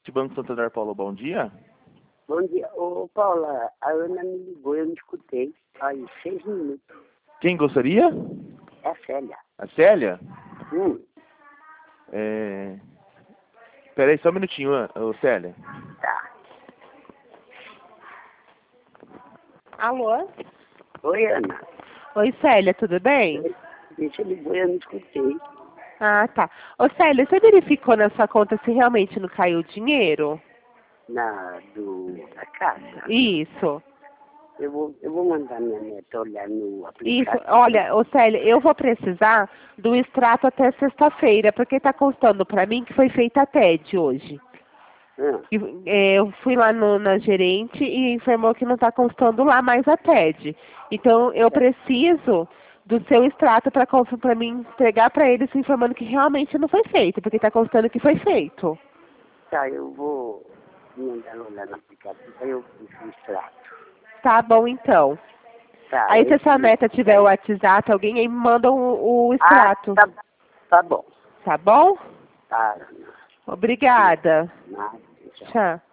De Banco Santander, Paulo, bom dia. Bom dia. Ô, Paula, a Ana me ligou, eu não escutei. Aí, 6 minutos. Quem gostaria? É a Célia. A Célia? Hum, Peraí, só um minutinho, ô, Célia. tá. Alô? Oi, Ana. Oi, Célia, tudo bem? Você ligou, eu não escutei. Ah, tá. Ô, Célia, você verificou na sua conta se realmente não caiu dinheiro? Da casa. Isso. Eu vou mandar minha neta olhar no Isso. aplicativo. Olha, ô, Célia, eu vou precisar do extrato até sexta-feira, porque tá constando pra mim que foi feita a TED hoje. Ah, Eu fui lá na gerente e informou que não está constando lá mais a TED. Então, eu preciso do seu extrato para mim entregar para eles informando que realmente não foi feito, porque está constando que foi feito. tá, eu vou mandar olhar no aplicativo, aí eu fiz o extrato. Tá bom, então. Tá, Aí, se a sua esse- neta tiver o WhatsApp, alguém aí me manda o extrato. Tá bom. Tá bom? Tá, Ana. Obrigada. Nada, tchau. Tchau.